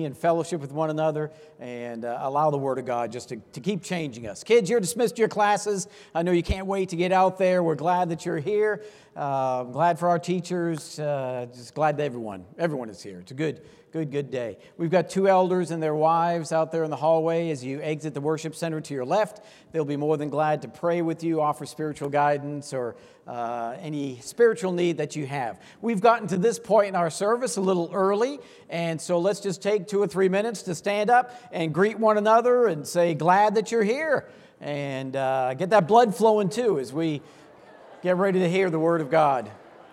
and fellowship with one another and allow the Word of God just to keep changing us. Kids, you're dismissed to your classes. I know you can't wait to get out there. We're glad that you're here. Glad for our teachers. Just glad that everyone is here. It's a good day. We've got two elders and their wives out there in the hallway as you exit the worship center to your left. They'll be more than glad to pray with you, offer spiritual guidance, or any spiritual need that you have. We've gotten to this point in our service a little early, and so let's just take 2 or 3 minutes to stand up and greet one another and say, glad that you're here, and get that blood flowing too as we get ready to hear the Word of God.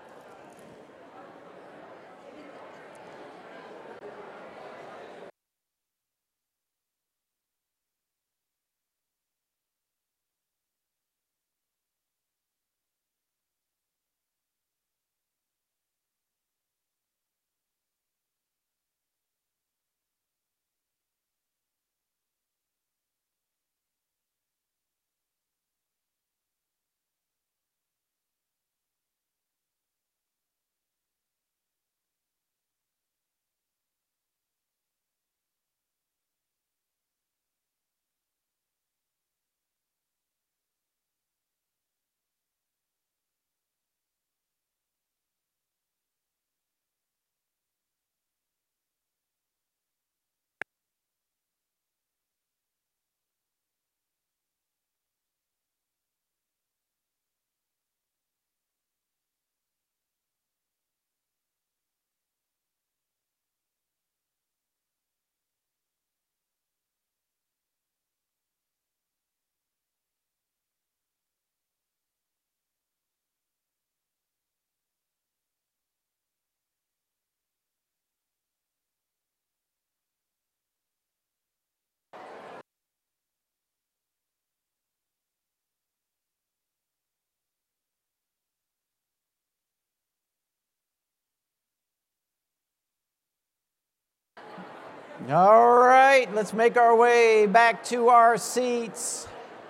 All right, let's make our way back to our seats.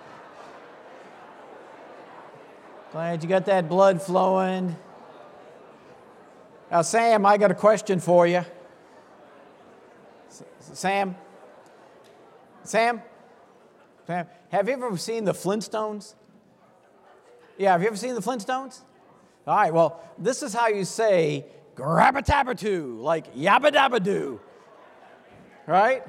Glad you got that blood flowing. Now, Sam, I got a question for you. Sam, have you ever seen the Flintstones? Yeah, have you ever seen the Flintstones? All right, well, this is how you say grab-a-tab-a-too, like yabba-dabba-doo. Right?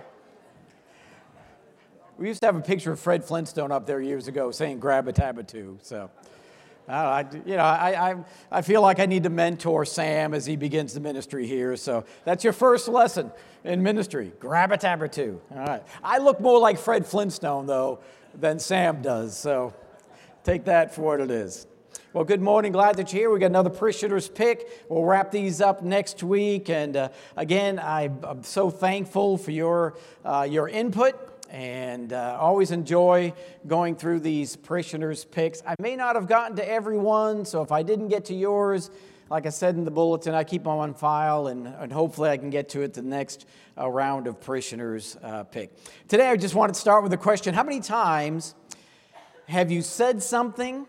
We used to have a picture of Fred Flintstone up there years ago saying grab-a-tab-a-too. So, I feel like I need to mentor Sam as he begins the ministry here. So that's your first lesson in ministry, grab-a-tab-a-too. All right. I look more like Fred Flintstone, though, than Sam does. So take that for what it is. Well, good morning. Glad that you're here. We got another Parishioners Pick. We'll wrap these up next week. And again, I'm so thankful for your input, and always enjoy going through these Parishioners Picks. I may not have gotten to everyone, so if I didn't get to yours, like I said in the bulletin, I keep them on file, and hopefully I can get to it the next round of Parishioners Pick. Today, I just wanted to start with a question. How many times have you said something,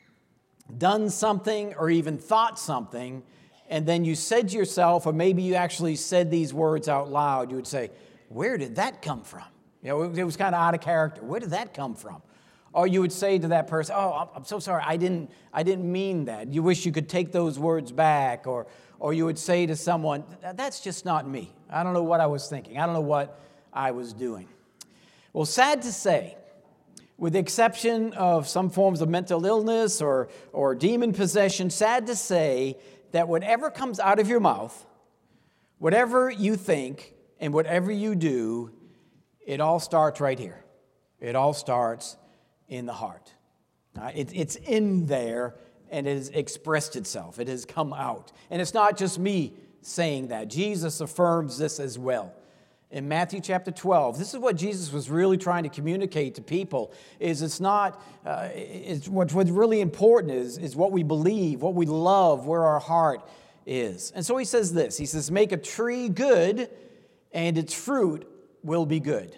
done something, or even thought something, and then you said to yourself, or maybe you actually said these words out loud, you would say, where did that come from? You know, it was kind of out of character. Where did that come from? Or you would say to that person, oh, I'm so sorry, I didn't mean that. You wish you could take those words back. Or you would say to someone, that's just not me. I don't know what I was thinking. I don't know what I was doing. Well, sad to say, with the exception of some forms of mental illness or demon possession, sad to say that whatever comes out of your mouth, whatever you think and whatever you do, it all starts right here. It all starts in the heart. It's in there, and it has expressed itself. It has come out. And it's not just me saying that. Jesus affirms this as well. In Matthew chapter 12, this is what Jesus was really trying to communicate to people, is it's what's really important is what we believe, what we love, where our heart is. And so he says this, he says, make a tree good and its fruit will be good.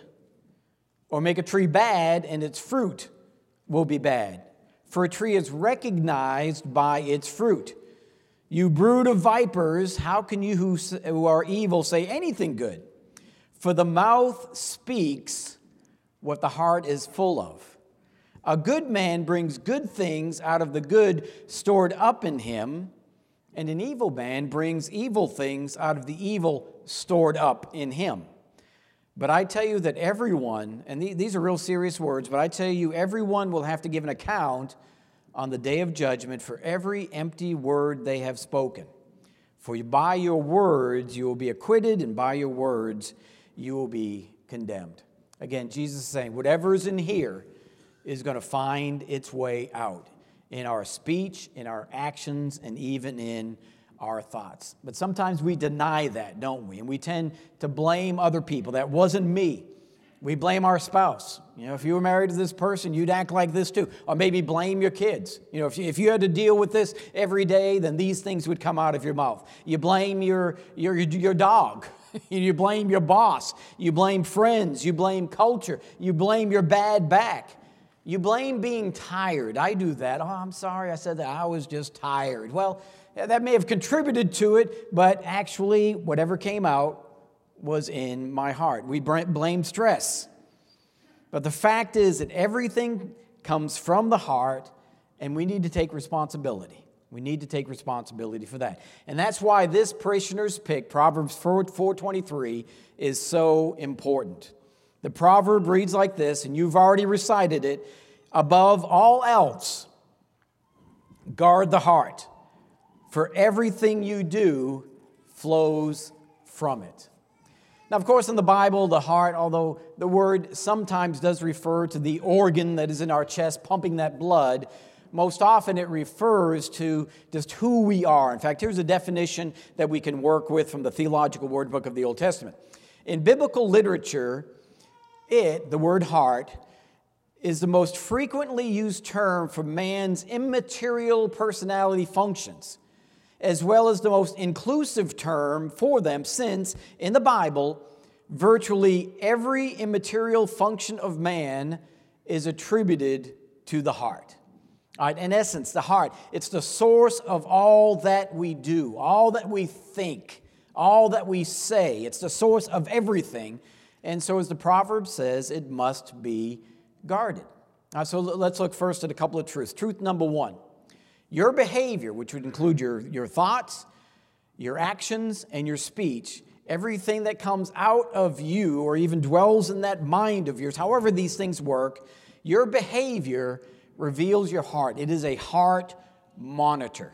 Or make a tree bad and its fruit will be bad. For a tree is recognized by its fruit. You brood of vipers, how can you who are evil say anything good? For the mouth speaks what the heart is full of. A good man brings good things out of the good stored up in him, and an evil man brings evil things out of the evil stored up in him. But I tell you that everyone, and these are real serious words, but I tell you everyone will have to give an account on the day of judgment for every empty word they have spoken. For by your words you will be acquitted, and by your words you will be condemned. Again, Jesus is saying whatever is in here is going to find its way out in our speech, in our actions, and even in our thoughts. But sometimes we deny that, don't we? And we tend to blame other people. That wasn't me. We blame our spouse. If you were married to this person, you'd act like this too. Or maybe blame your kids. If you had to deal with this every day, then these things would come out of your mouth. You blame your dog. You blame your boss. You blame friends. You blame culture. You blame your bad back. You blame being tired. I do that. Oh, I'm sorry I said that. I was just tired. Well, that may have contributed to it, but actually whatever came out was in my heart. We blame stress. But the fact is that everything comes from the heart, and we need to take responsibility. We need to take responsibility for that. And that's why this parishioner's pick, Proverbs 4:23, is so important. The proverb reads like this, and you've already recited it. Above all else, guard the heart, for everything you do flows from it. Now, of course, in the Bible, the heart, although the word sometimes does refer to the organ that is in our chest pumping that blood, most often it refers to just who we are. In fact, here's a definition that we can work with from the Theological Word Book of the Old Testament. In biblical literature, the word heart, is the most frequently used term for man's immaterial personality functions, as well as the most inclusive term for them, since in the Bible, virtually every immaterial function of man is attributed to the heart. All right, in essence, the heart, it's the source of all that we do, all that we think, all that we say. It's the source of everything. And so as the proverb says, it must be guarded. So let's look first at a couple of truths. Truth number one, your behavior, which would include your thoughts, your actions, and your speech, everything that comes out of you or even dwells in that mind of yours, however these things work, your behavior reveals your heart. It is a heart monitor.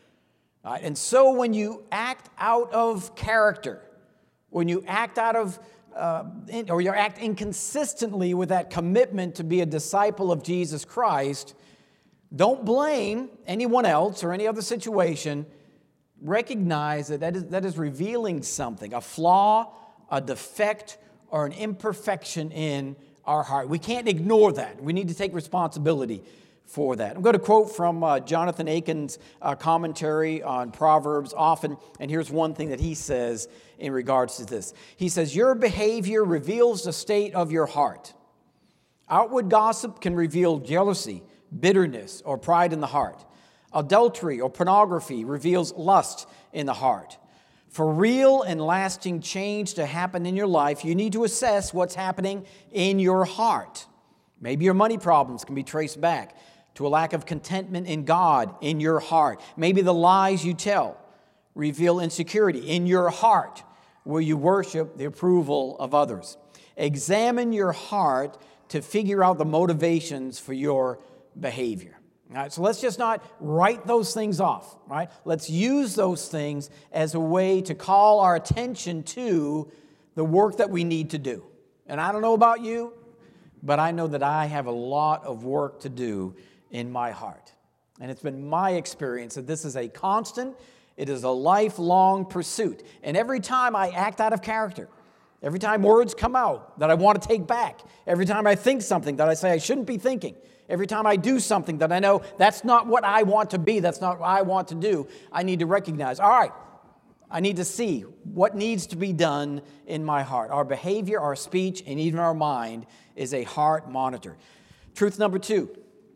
And so when you act out of character, when you act out of or you act inconsistently with that commitment to be a disciple of Jesus Christ, don't blame anyone else or any other situation. Recognize that is revealing something, a flaw, a defect, or an imperfection in our heart. We can't ignore that. We need to take responsibility for that. I'm going to quote from Jonathan Aiken's commentary on Proverbs often, and here's one thing that he says in regards to this. He says, your behavior reveals the state of your heart. Outward gossip can reveal jealousy, bitterness, or pride in the heart. Adultery or pornography reveals lust in the heart. For real and lasting change to happen in your life, you need to assess what's happening in your heart. Maybe your money problems can be traced back to a lack of contentment in God in your heart. Maybe the lies you tell reveal insecurity in your heart, where you worship the approval of others. Examine your heart to figure out the motivations for your behavior. All right, so let's just not write those things off, right? Let's use those things as a way to call our attention to the work that we need to do. And I don't know about you, but I know that I have a lot of work to do in my heart. And it's been my experience that this is a constant, it is a lifelong pursuit. And every time I act out of character, every time words come out that I want to take back, every time I think something that I say I shouldn't be thinking, every time I do something that I know that's not what I want to be, that's not what I want to do, I need to recognize, all right, I need to see what needs to be done in my heart. Our behavior, our speech, and even our mind is a heart monitor. Truth number two,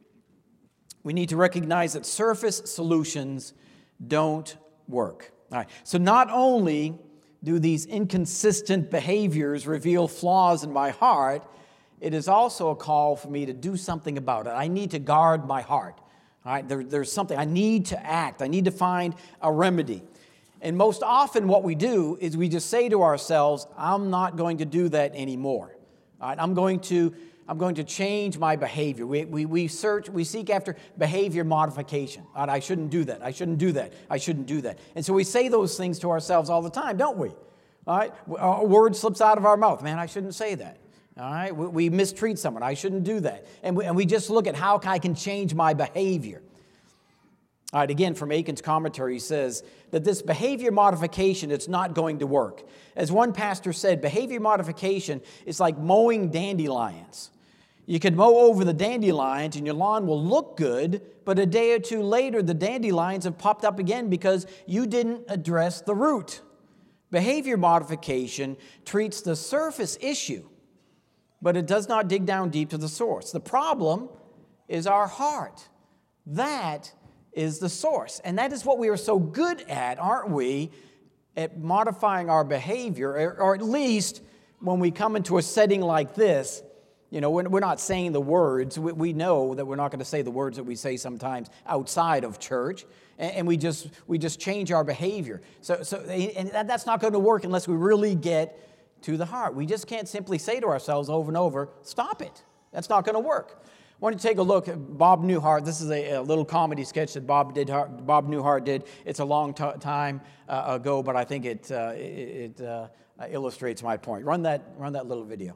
we need to recognize that surface solutions don't work. All right. So not only do these inconsistent behaviors reveal flaws in my heart, it is also a call for me to do something about it. I need to guard my heart. All right, there's something. I need to act. I need to find a remedy. And most often what we do is we just say to ourselves, I'm not going to do that anymore. All right, I'm going to change my behavior. We seek after behavior modification. All right, I shouldn't do that. I shouldn't do that. I shouldn't do that. And so we say those things to ourselves all the time, don't we? All right, a word slips out of our mouth. Man, I shouldn't say that. All right, we mistreat someone. I shouldn't do that. And we just look at how I can change my behavior. All right, again, from Aiken's commentary, he says that this behavior modification, it's not going to work. As one pastor said, behavior modification is like mowing dandelions. You can mow over the dandelions and your lawn will look good, but a day or two later, the dandelions have popped up again because you didn't address the root. Behavior modification treats the surface issue, but it does not dig down deep to the source. The problem is our heart. That is the source. And that is what we are so good at, aren't we, at modifying our behavior, or at least when we come into a setting like this, you know, we're not saying the words. We know that we're not going to say the words that we say sometimes outside of church, and we just change our behavior. And that's not going to work unless we really get to the heart. We just can't simply say to ourselves over and over, stop it. That's not going to work. I want you to take a look at Bob Newhart. This is a little comedy sketch that Bob Newhart did. It's a long time ago, but I think it illustrates my point. Run that little video.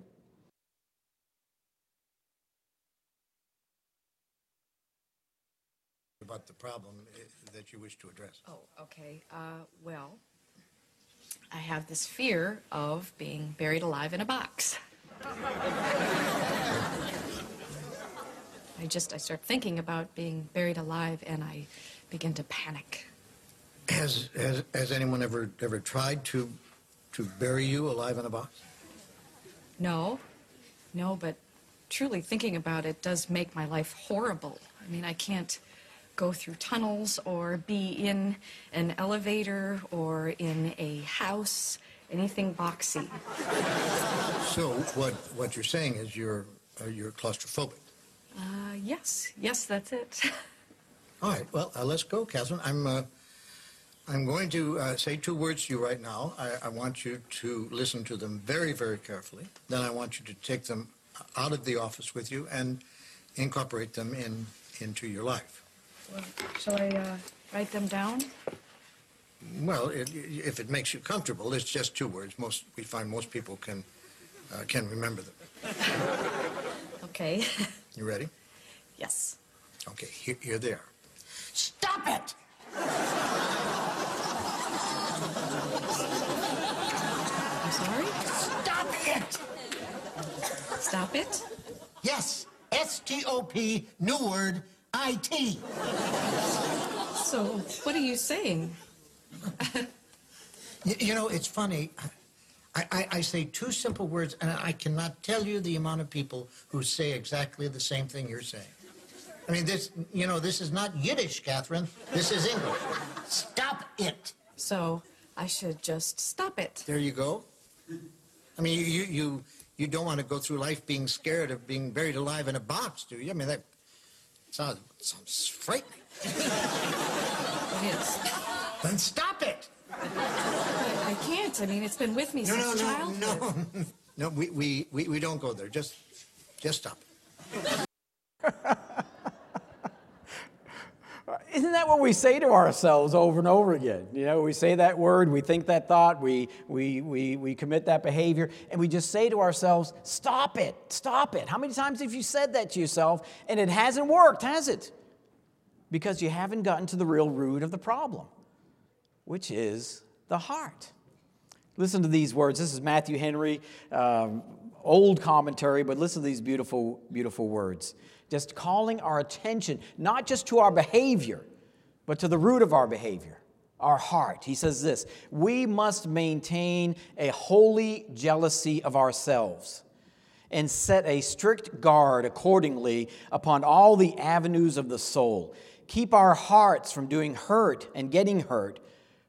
About the problem that you wish to address. Oh, okay. Well, I have this fear of being buried alive in a box. I start thinking about being buried alive and I begin to panic. Has anyone ever tried to bury you alive in a box? No, but truly thinking about it does make my life horrible. I mean, I can't go through tunnels or be in an elevator or in a house, anything boxy. So what you're saying is you're claustrophobic. Yes, that's it. All right, well, let's go, Catherine. I'm going to say two words to you right now. I want you to listen to them very, very carefully. Then I want you to take them out of the office with you and incorporate them into your life. Well, shall I write them down? Well, if it makes you comfortable, it's just two words. We find most people can remember them. Okay. You ready? Yes. Okay, here they are. Stop it! I'm sorry? Stop it! Stop it? Yes, S-T-O-P, new word, I-T. So, what are you saying? You know, it's funny. I say two simple words, and I cannot tell you the amount of people who say exactly the same thing you're saying. I mean, this is not Yiddish, Catherine. This is English. Stop it. So, I should just stop it. There you go. I mean, you don't want to go through life being scared of being buried alive in a box, do you? I mean, that sounds frightening. It is. Then stop it. I can't. I mean, it's been with me since childhood. No, we don't go there. Just stop it. Isn't that what we say to ourselves over and over again? You know, we say that word, we think that thought, we commit that behavior, and we just say to ourselves, stop it, stop it. How many times have you said that to yourself, and it hasn't worked, has it? Because you haven't gotten to the real root of the problem, which is the heart. Listen to these words. This is Matthew Henry, old commentary, but listen to these beautiful, beautiful words. Just calling our attention, not just to our behavior, but to the root of our behavior, our heart. He says this: we must maintain a holy jealousy of ourselves and set a strict guard accordingly upon all the avenues of the soul. Keep our hearts from doing hurt and getting hurt,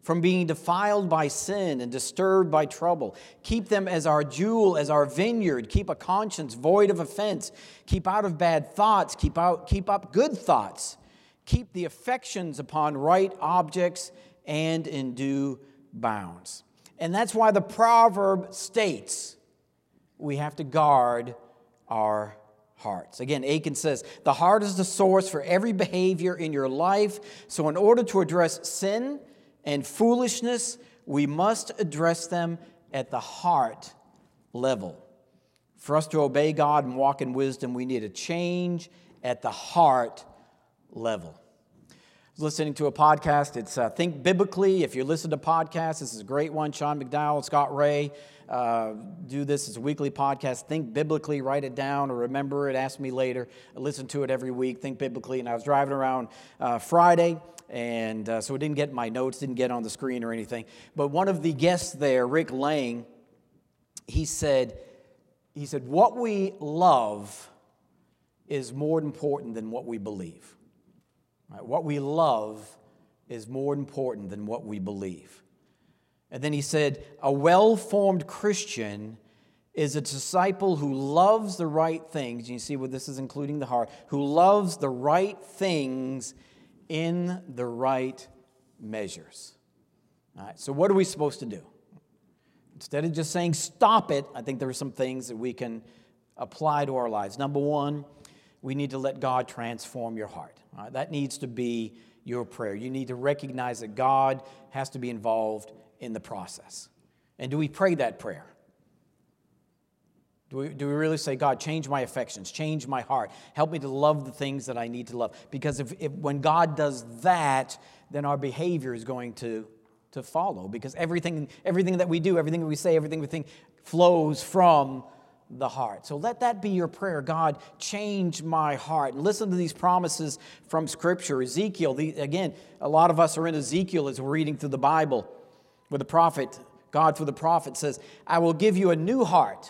from being defiled by sin and disturbed by trouble. Keep them as our jewel, as our vineyard. Keep a conscience void of offense. Keep out of bad thoughts. Keep up good thoughts. Keep the affections upon right objects and in due bounds. And that's why the proverb states we have to guard our hearts. Again, Aiken says, the heart is the source for every behavior in your life. So in order to address sin and foolishness, we must address them at the heart level. For us to obey God and walk in wisdom, we need a change at the heart level. I was listening to a podcast. It's Think Biblically. If you listen to podcasts, this is a great one. Sean McDowell, Scott Ray do this as a weekly podcast. Think Biblically. Write it down or remember it. Ask me later. I listen to it every week. Think Biblically. And I was driving around Friday, and so it didn't get my notes, didn't get on the screen or anything. But one of the guests there, Rick Lang, he said, what we love is more important than what we believe. Right? What we love is more important than what we believe. And then he said, a well-formed Christian is a disciple who loves the right things. You see what this is including the heart. Who loves the right things in the right measures. All right, so what are we supposed to do? Instead of just saying stop it, I think there are some things that we can apply to our lives. Number one, we need to let God transform your heart. All right, that needs to be your prayer. You need to recognize that God has to be involved in the process. And do we pray that prayer? Do we really say, God, change my affections, change my heart, help me to love the things that I need to love? Because if when God does that, then our behavior is going to follow. Because everything that we do, everything that we say, everything we think flows from the heart. So let that be your prayer. God, change my heart. And listen to these promises from Scripture. Ezekiel, again, a lot of us are in Ezekiel as we're reading through the Bible, where the prophet, God through the prophet says, I will give you a new heart,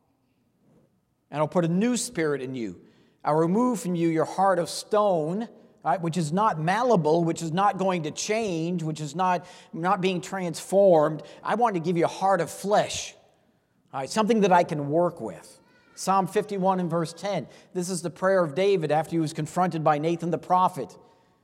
and I'll put a new spirit in you. I'll remove from you your heart of stone, right, which is not malleable, which is not going to change, which is not being transformed. I want to give you a heart of flesh, all right, something that I can work with. Psalm 51 and verse 10. This is the prayer of David after he was confronted by Nathan the prophet,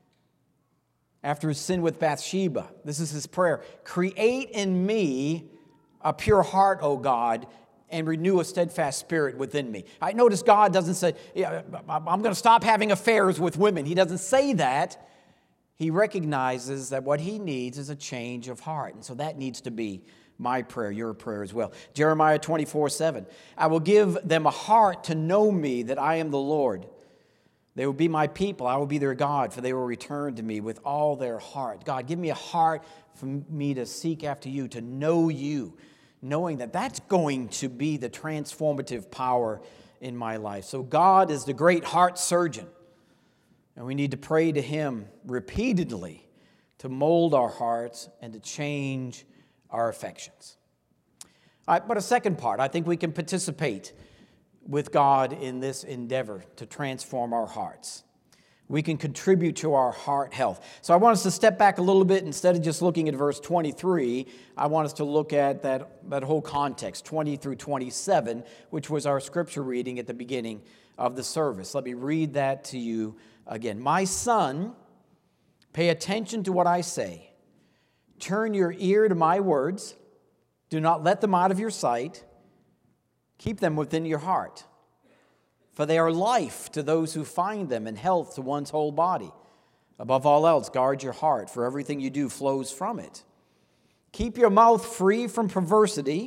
after his sin with Bathsheba. This is his prayer. Create in me a pure heart, O God, and renew a steadfast spirit within me. I notice God doesn't say, I'm going to stop having affairs with women. He doesn't say that. He recognizes that what he needs is a change of heart. And so that needs to be my prayer, your prayer as well. Jeremiah 24:7. I will give them a heart to know me, that I am the Lord. They will be my people. I will be their God, for they will return to me with all their heart. God, give me a heart for me to seek after you, to know you, knowing that that's going to be the transformative power in my life. So God is the great heart surgeon, and we need to pray to him repeatedly to mold our hearts and to change our affections. All right, but a second part, I think we can participate with God in this endeavor to transform our hearts. We can contribute to our heart health. So I want us to step back a little bit. Instead of just looking at verse 23, I want us to look at that whole context, 20 through 27, which was our scripture reading at the beginning of the service. Let me read that to you again. My son, pay attention to what I say. Turn your ear to my words. Do not let them out of your sight. Keep them within your heart, for they are life to those who find them and health to one's whole body. Above all else, guard your heart, for everything you do flows from it. Keep your mouth free from perversity.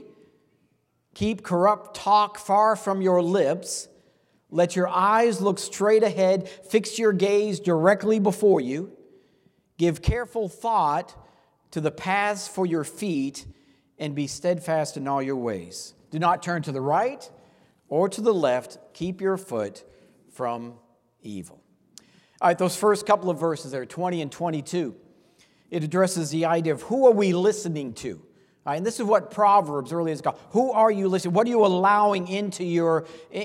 Keep corrupt talk far from your lips. Let your eyes look straight ahead. Fix your gaze directly before you. Give careful thought to the paths for your feet, and be steadfast in all your ways. Do not turn to the right or to the left. Keep your foot from evil. All right, those first couple of verses there, 20 and 22, it addresses the idea of who are we listening to? All right, and this is what Proverbs earlier is called. Who are you listening? What are you allowing into your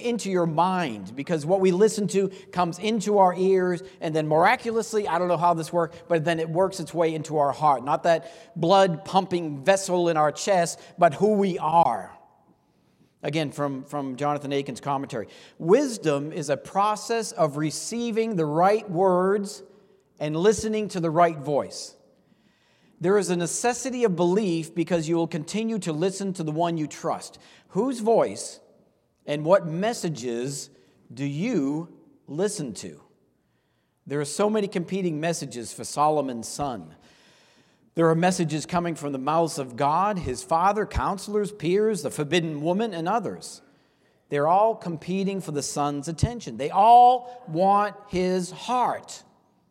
mind? Because what we listen to comes into our ears, and then miraculously, I don't know how this works, but then it works its way into our heart. Not that blood-pumping vessel in our chest, but who we are. Again, from Jonathan Aiken's commentary. Wisdom is a process of receiving the right words and listening to the right voice. There is a necessity of belief because you will continue to listen to the one you trust. Whose voice and what messages do you listen to? There are so many competing messages for Solomon's son. There are messages coming from the mouths of God, his father, counselors, peers, the forbidden woman, and others. They're all competing for the son's attention. They all want his heart.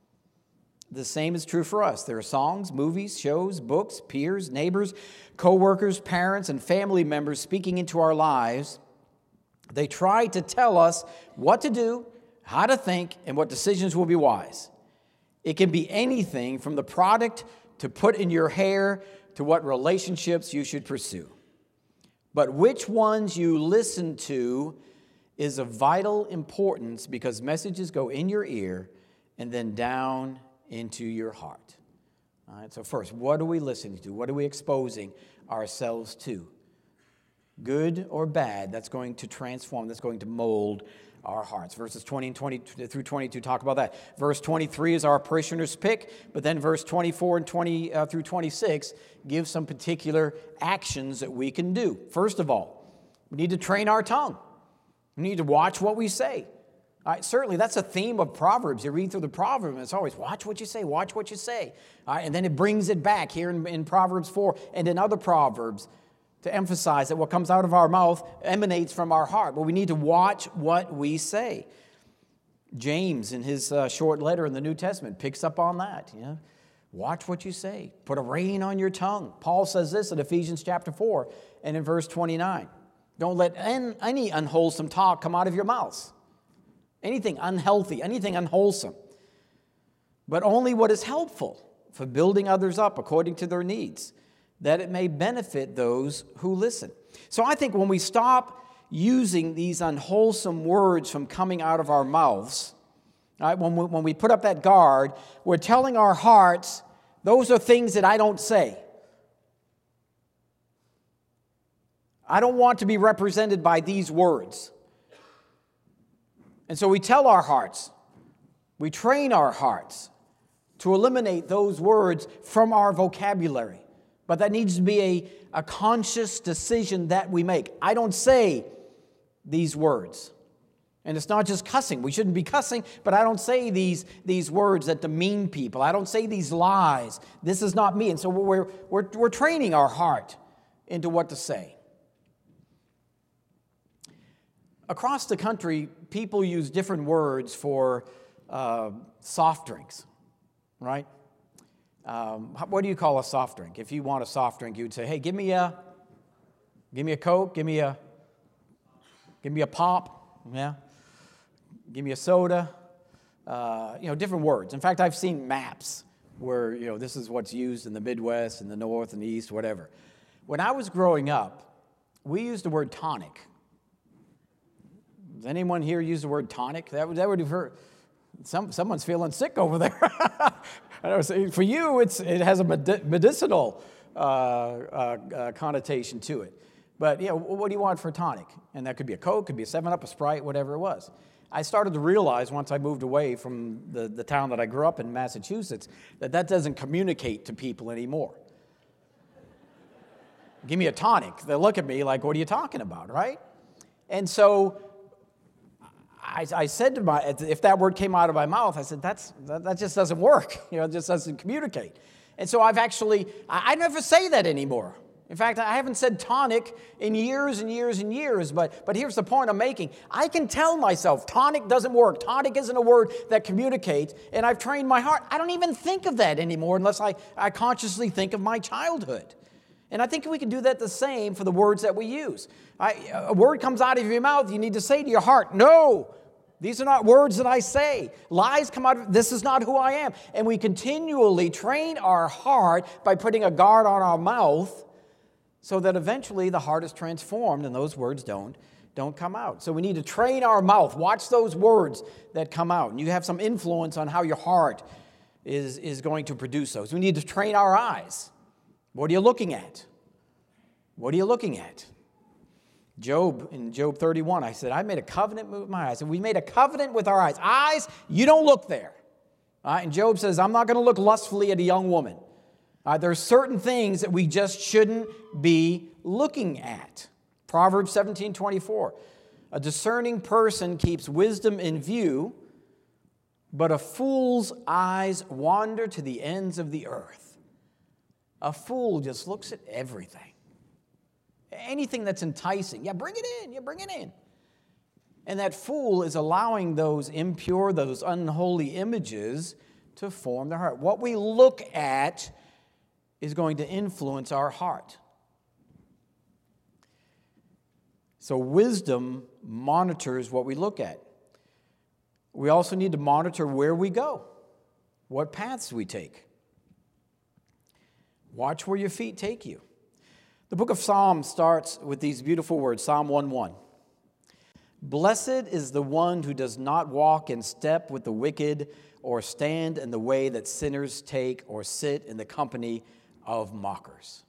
The same is true for us. There are songs, movies, shows, books, peers, neighbors, co-workers, parents, and family members speaking into our lives. They try to tell us what to do, how to think, and what decisions will be wise. It can be anything from the product to put in your hair to what relationships you should pursue. But which ones you listen to is of vital importance because messages go in your ear and then down into your heart. All right, so first, what are we listening to? What are we exposing ourselves to? Good or bad, that's going to transform, that's going to mold our hearts. Verses 20 and 20 through 22 talk about that. Verse 23 is our parishioner's pick, but then verse 24 and 20 through 26 give some particular actions that we can do. First of all, we need to train our tongue. We need to watch what we say. Certainly, that's a theme of Proverbs. You read through the Proverbs, and it's always, watch what you say, watch what you say. And then it brings it back here in Proverbs 4 and in other Proverbs to emphasize that what comes out of our mouth emanates from our heart. But we need to watch what we say. James, in his short letter in the New Testament, picks up on that. You know? Watch what you say. Put a rein on your tongue. Paul says this in Ephesians chapter 4 and in verse 29. Don't let any unwholesome talk come out of your mouths. Anything unhealthy, anything unwholesome. But only what is helpful for building others up according to their needs, that it may benefit those who listen. So I think when we stop using these unwholesome words from coming out of our mouths, right, when we put up that guard, we're telling our hearts, those are things that I don't say. I don't want to be represented by these words. And so we tell our hearts, we train our hearts to eliminate those words from our vocabulary. But that needs to be a conscious decision that we make. I don't say these words. And it's not just cussing. We shouldn't be cussing, but I don't say these words that demean people. I don't say these lies. This is not me. And so we're training our heart into what to say. Across the country, people use different words for soft drinks, right? What do you call a soft drink? If you want a soft drink, you would say, "Hey, give me a Coke, give me a pop, yeah, give me a soda." Different words. In fact, I've seen maps where this is what's used in the Midwest, in the North and the East, whatever. When I was growing up, we used the word tonic. Does anyone here use the word tonic? That would have hurt. Someone's feeling sick over there. For you, it has a medicinal connotation to it. But what do you want for tonic? And that could be a Coke, could be a 7-Up, a Sprite, whatever it was. I started to realize once I moved away from the town that I grew up in, Massachusetts, that doesn't communicate to people anymore. Give me a tonic. They look at me like, what are you talking about, right? And so I said if that word came out of my mouth, I said, that just doesn't work. It just doesn't communicate. And so I never say that anymore. In fact, I haven't said tonic in years and years and years, but here's the point I'm making. I can tell myself tonic doesn't work. Tonic isn't a word that communicates, and I've trained my heart. I don't even think of that anymore unless I consciously think of my childhood. And I think we can do that the same for the words that we use. A word comes out of your mouth, you need to say to your heart, no, these are not words that I say. Lies come out of, this is not who I am. And we continually train our heart by putting a guard on our mouth so that eventually the heart is transformed and those words don't come out. So we need to train our mouth. Watch those words that come out. And you have some influence on how your heart is going to produce those. We need to train our eyes. What are you looking at? What are you looking at? In Job 31, I said, I made a covenant with my eyes. And we made a covenant with our eyes. Eyes, you don't look there. And Job says, I'm not going to look lustfully at a young woman. There are certain things that we just shouldn't be looking at. Proverbs 17:24. A discerning person keeps wisdom in view, but a fool's eyes wander to the ends of the earth. A fool just looks at everything. Anything that's enticing. Yeah, bring it in. Yeah, bring it in. And that fool is allowing those impure, those unholy images to form their heart. What we look at is going to influence our heart. So wisdom monitors what we look at. We also need to monitor where we go, what paths we take. Watch where your feet take you. The book of Psalms starts with these beautiful words, Psalm 1:1. Blessed is the one who does not walk in step with the wicked, or stand in the way that sinners take, or sit in the company of mockers.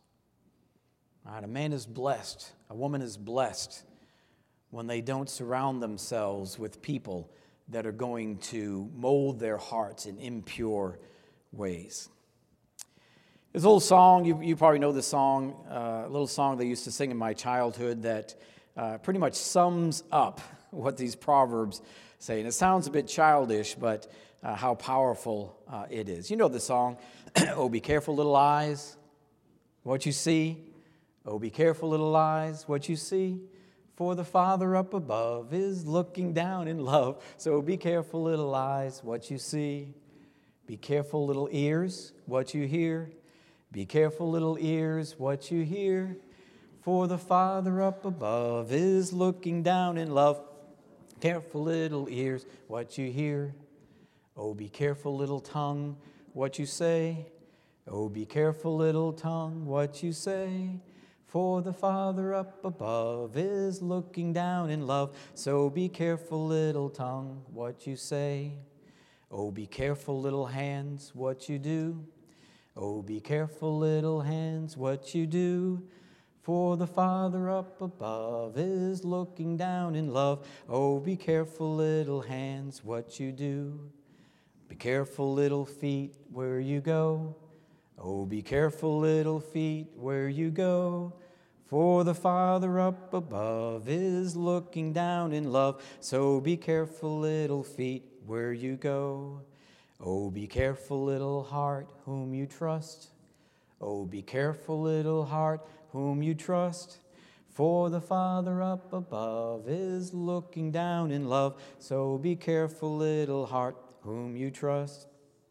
All right, a man is blessed, a woman is blessed when they don't surround themselves with people that are going to mold their hearts in impure ways. There's a little song, you probably know this song, a little song they used to sing in my childhood that pretty much sums up what these proverbs say. And it sounds a bit childish, but how powerful it is. You know the song, oh, be careful, little eyes, what you see. Oh, be careful, little eyes, what you see. For the Father up above is looking down in love. So be careful, little eyes, what you see. Be careful, little ears, what you hear. Be careful, little ears, what you hear. For the Father up above is looking down in love. Careful, little ears, what you hear. Oh, be careful, little tongue, what you say. Oh, be careful, little tongue, what you say. For the Father up above is looking down in love. So be careful, little tongue, what you say. Oh, be careful, little hands, what you do. Oh, be careful, little hands, what you do. For the Father up above is looking down in love. Oh, be careful, little hands, what you do. Be careful, little feet, where you go. Oh, be careful, little feet, where you go. For the Father up above is looking down in love. So be careful, little feet, where you go. Oh, be careful, little heart, whom you trust. Oh, be careful, little heart, whom you trust. For the Father up above is looking down in love. So be careful, little heart, whom you trust.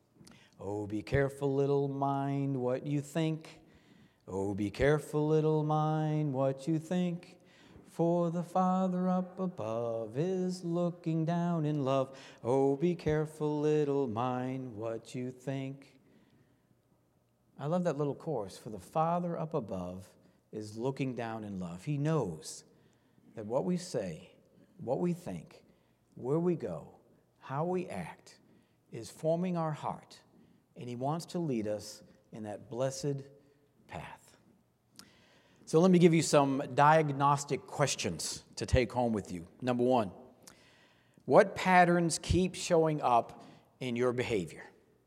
Oh, be careful, little mind, what you think. Oh, be careful, little mind, what you think. For the Father up above is looking down in love. Oh, be careful, little mind, what you think. I love that little chorus. For the Father up above is looking down in love. He knows that what we say, what we think, where we go, how we act is forming our heart. And he wants to lead us in that blessed path. So let me give you some diagnostic questions to take home with you. Number one, what patterns keep showing up in your behavior?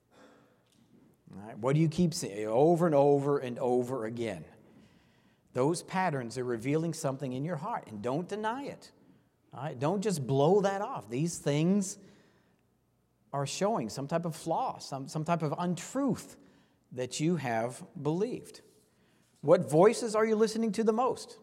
All right, what do you keep seeing over and over and over again? Those patterns are revealing something in your heart, and don't deny it. All right, don't just blow that off. These things are showing some type of flaw, some type of untruth that you have believed. What voices are you listening to the most?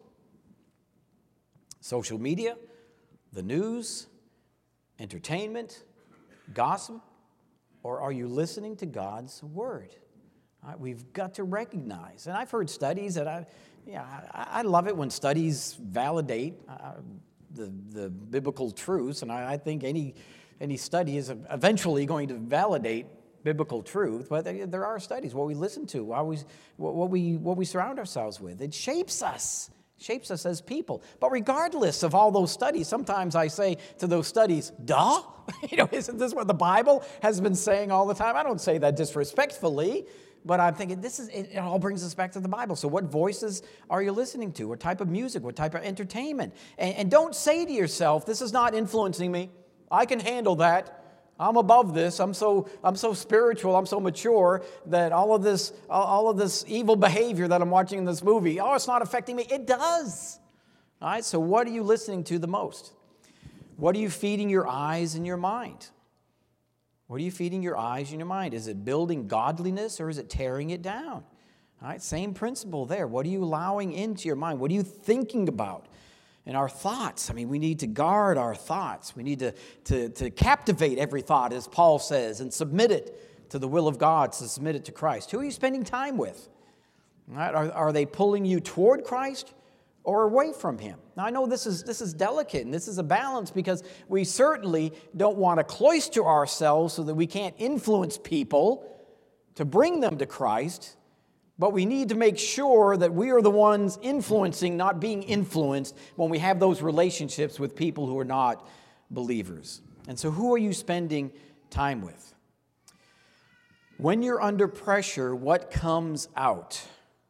Social media, the news, entertainment, gossip, or are you listening to God's word? All right, we've got to recognize, and I've heard studies that I love it when studies validate the biblical truths, and I think any study is eventually going to validate biblical truth, but there are studies, what we listen to, what we surround ourselves with. It shapes us as people. But regardless of all those studies, sometimes I say to those studies, duh? Isn't this what the Bible has been saying all the time? I don't say that disrespectfully, but I'm thinking it all brings us back to the Bible. So what voices are you listening to? What type of music? What type of entertainment? And don't say to yourself, this is not influencing me. I can handle that. I'm above this. I'm so spiritual. I'm so mature that all of this evil behavior that I'm watching in this movie, it's not affecting me. It does. All right. So what are you listening to the most? What are you feeding your eyes and your mind? What are you feeding your eyes and your mind? Is it building godliness or is it tearing it down? All right. Same principle there. What are you allowing into your mind? What are you thinking about? And our thoughts, we need to guard our thoughts. We need to captivate every thought, as Paul says, and submit it to the will of God, to submit it to Christ. Who are you spending time with? Right? Are they pulling you toward Christ or away from Him? Now, I know this is delicate, and this is a balance, because we certainly don't want to cloister ourselves so that we can't influence people to bring them to Christ. But we need to make sure that we are the ones influencing, not being influenced, when we have those relationships with people who are not believers. And so who are you spending time with? When you're under pressure, what comes out?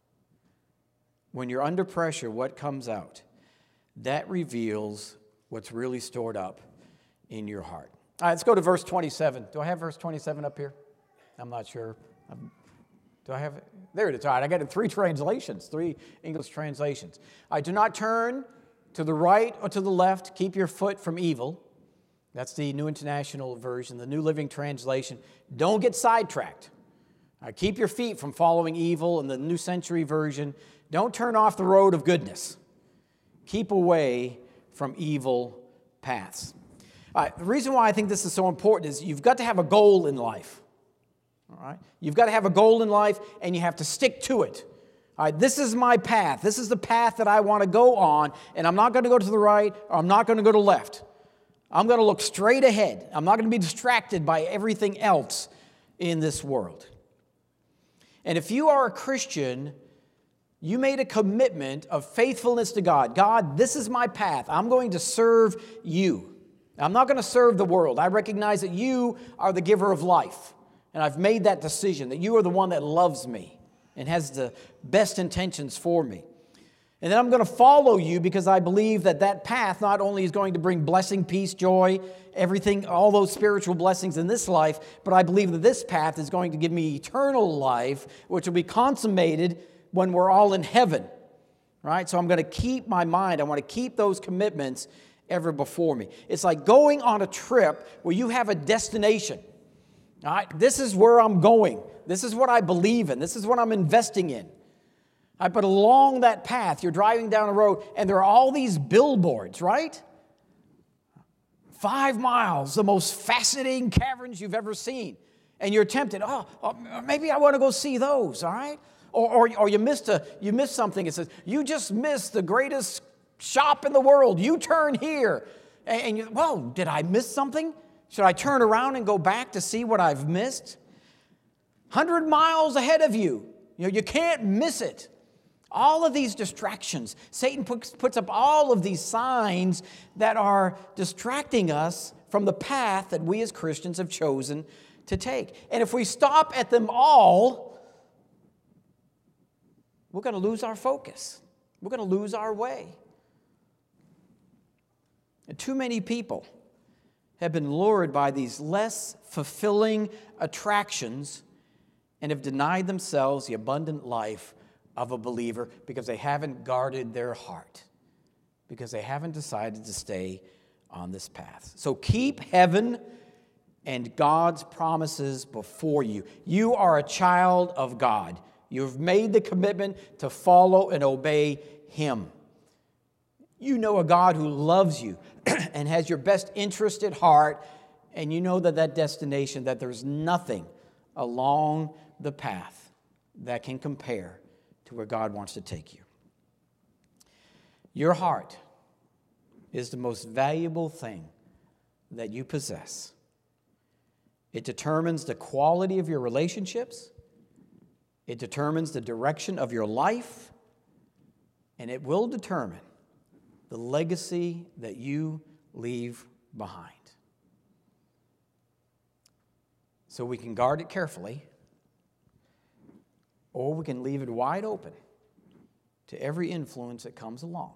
When you're under pressure, what comes out? That reveals what's really stored up in your heart. All right, let's go to verse 27. Do I have verse 27 up here? I'm not sure. Do I have it? There it is. All right, I got it in three English translations. I do not turn to the right or to the left. Keep your foot from evil. That's the New International Version. The New Living Translation. Don't get sidetracked. Keep your feet from following evil. In the New Century Version, don't turn off the road of goodness. Keep away from evil paths. All right, the reason why I think this is so important is you've got to have a goal in life. All right? You've got to have a goal in life, and you have to stick to it. All right, this is my path. This is the path that I want to go on, and I'm not going to go to the right, or I'm not going to go to the left. I'm going to look straight ahead. I'm not going to be distracted by everything else in this world. And if you are a Christian, you made a commitment of faithfulness to God. God, this is my path. I'm going to serve you. I'm not going to serve the world. I recognize that you are the giver of life. And I've made that decision, that you are the one that loves me and has the best intentions for me. And then I'm going to follow you because I believe that path not only is going to bring blessing, peace, joy, everything, all those spiritual blessings in this life, but I believe that this path is going to give me eternal life, which will be consummated when we're all in heaven. Right? So I'm going to keep my mind. I want to keep those commitments ever before me. It's like going on a trip where you have a destination. All right, this is where I'm going. This is what I believe in. This is what I'm investing in. But along that path, you're driving down a road, and there are all these billboards, right? 5 miles, the most fascinating caverns you've ever seen. And you're tempted, maybe I want to go see those, all right? Or you missed something. It says, you just missed the greatest shop in the world. You turn here. And you, did I miss something? Should I turn around and go back to see what I've missed? 100 miles ahead of you. You can't miss it. All of these distractions. Satan puts up all of these signs that are distracting us from the path that we as Christians have chosen to take. And if we stop at them all, we're going to lose our focus. We're going to lose our way. And too many people have been lured by these less fulfilling attractions and have denied themselves the abundant life of a believer because they haven't guarded their heart, because they haven't decided to stay on this path. So keep heaven and God's promises before you. You are a child of God. You've made the commitment to follow and obey Him. You know a God who loves you and has your best interest at heart, and you know that destination, that there's nothing along the path that can compare to where God wants to take you. Your heart is the most valuable thing that you possess. It determines the quality of your relationships. It determines the direction of your life. And it will determine the legacy that you leave behind. So we can guard it carefully, or we can leave it wide open to every influence that comes along.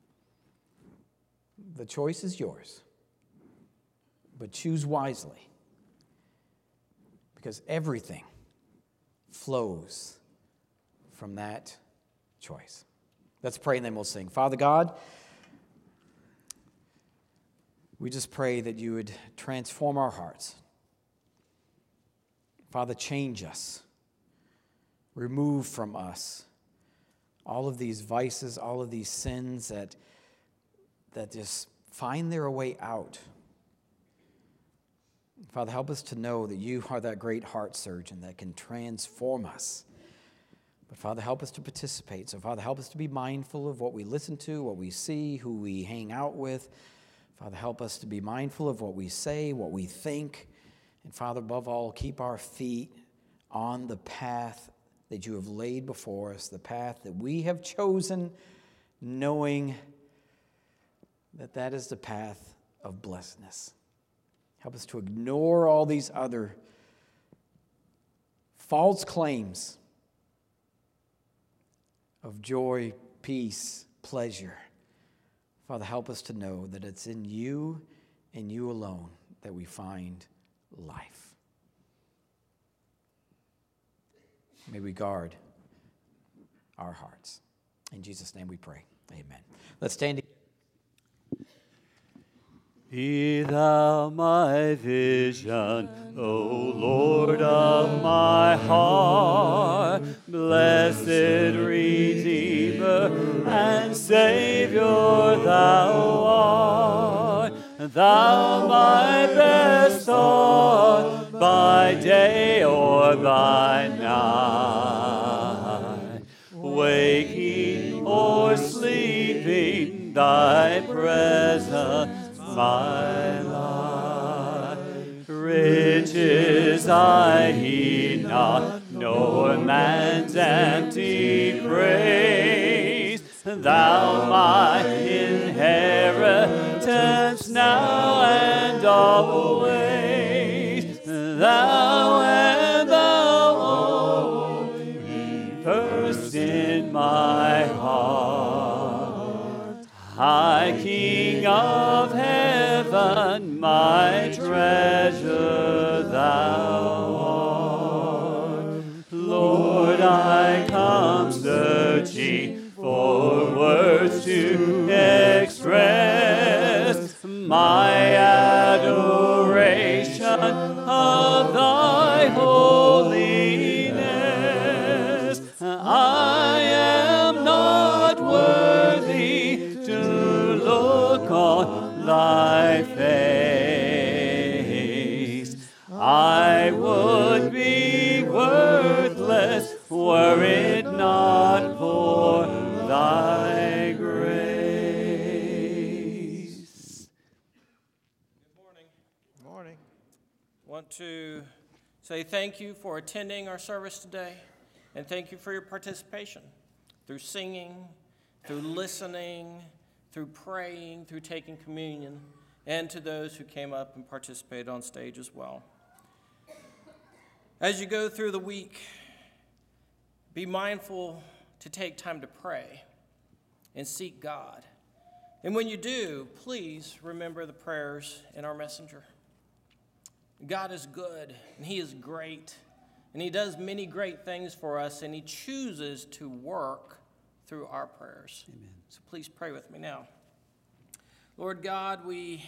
The choice is yours, but choose wisely, because everything flows from that choice. Let's pray and then we'll sing. Father God, we just pray that you would transform our hearts. Father, change us. Remove from us all of these vices, all of these sins that just find their way out. Father, help us to know that you are that great heart surgeon that can transform us. But Father, help us to participate. So Father, help us to be mindful of what we listen to, what we see, who we hang out with. Father, help us to be mindful of what we say, what we think. And Father, above all, keep our feet on the path that you have laid before us, the path that we have chosen, knowing that that is the path of blessedness. Help us to ignore all these other false claims of joy, peace, pleasure. Father, help us to know that it's in you and you alone that we find life. May we guard our hearts. In Jesus' name we pray. Amen. Let's stand together. Be thou my vision, O Lord of my heart, blessed Redeemer and Savior thou art. Thou my best thought, by day or by night, waking or sleeping, thy presence my life. Riches I heed not, nor man's empty praise. Thou my inheritance now and always. Thou and thou only, first in my heart. High King of heaven, my treasure thou art. Lord, I come searching for words to express my adoration of thy holiness. I am not worthy to look on thy face. I would be worthless were it not for thy grace. Good morning. Good morning. I want to say thank you for attending our service today, and thank you for your participation through singing, through listening, through praying, through taking communion, and to those who came up and participated on stage as well. As you go through the week, be mindful to take time to pray and seek God. And when you do, please remember the prayers in our messenger. God is good, and he is great, and he does many great things for us, and he chooses to work through our prayers. Amen. So please pray with me now. Lord God, we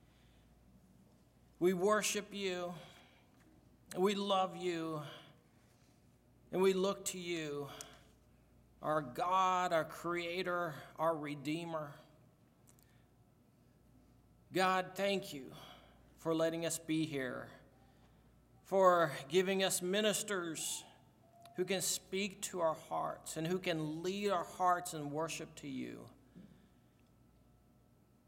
worship you, and we love you, and we look to you, our God, our Creator, our Redeemer. God, thank you for letting us be here, for giving us ministers who can speak to our hearts and who can lead our hearts in worship to you.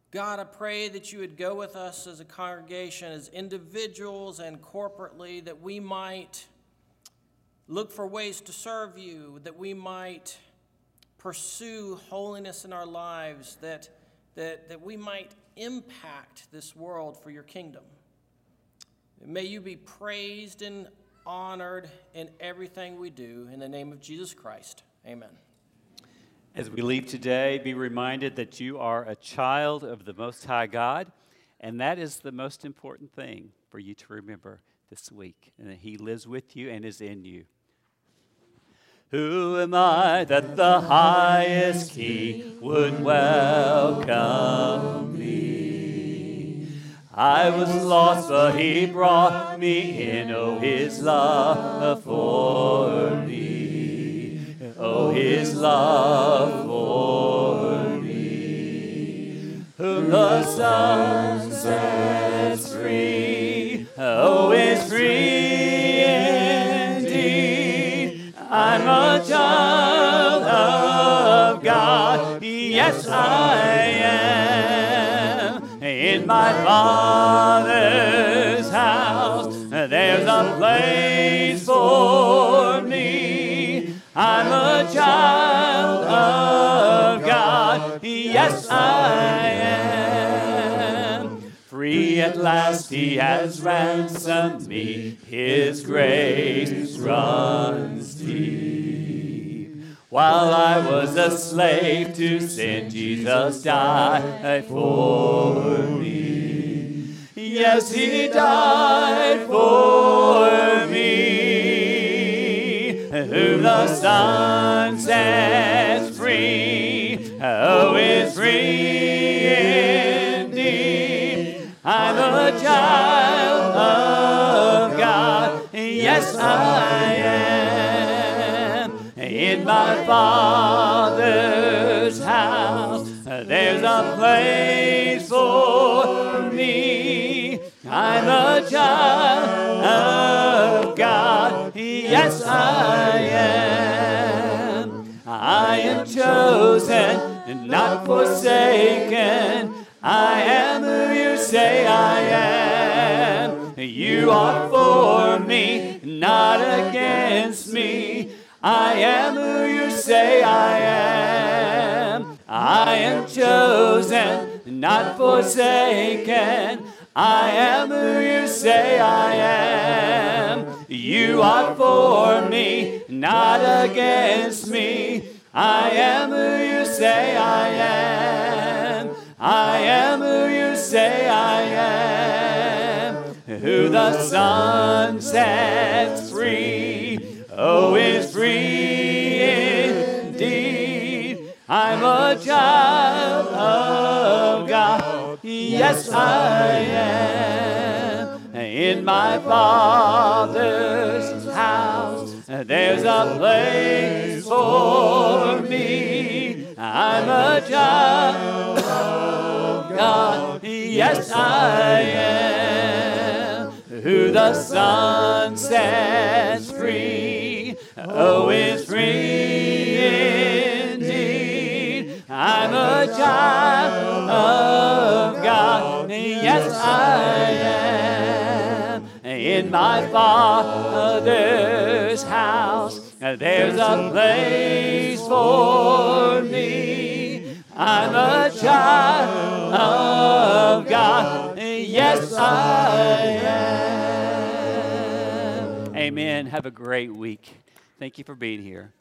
God, I pray that you would go with us as a congregation, as individuals and corporately, that we might look for ways to serve you, that we might pursue holiness in our lives, that we might impact this world for your kingdom. May you be praised and honored in everything we do. In the name of Jesus Christ, amen. As we leave today, be reminded that you are a child of the Most High God, and that is the most important thing for you to remember this week, and that He lives with you and is in you. Who am I that the highest King would welcome me? I was lost, but He brought me in. Oh, His love for me. Oh, His love for me. Whom the Son sets free, oh, is free indeed. I'm a child of God, yes, I am. In my Father's house, there's a place for me. I'm a child of God, yes, I am. Free at last He has ransomed me, His grace runs deep. While I was a slave to sin, Jesus died for me. Yes, He died for me. Whom the Son sets free, oh, is free indeed. I'm a child of God, yes, I am. In my Father's house, there's a place for me. I'm a child of God, yes, I am. I am chosen, not forsaken. I am who you say I am. You are for me, not against me. I am who you say I am. I am chosen, not forsaken. I am who you say I am. You are for me, not against me. I am who you say I am. I am who you say I am. Who the Son sets free, oh, is free indeed. I'm a child of God, yes, I am. In my Father's house, there's a place for me. I'm a child of God, yes, I am. Who the Son sets free, oh, is free indeed. I'm a child of God, yes, I am. In my Father's house, there's a place for me. I'm a child of God, yes, I am. Amen. Have a great week. Thank you for being here.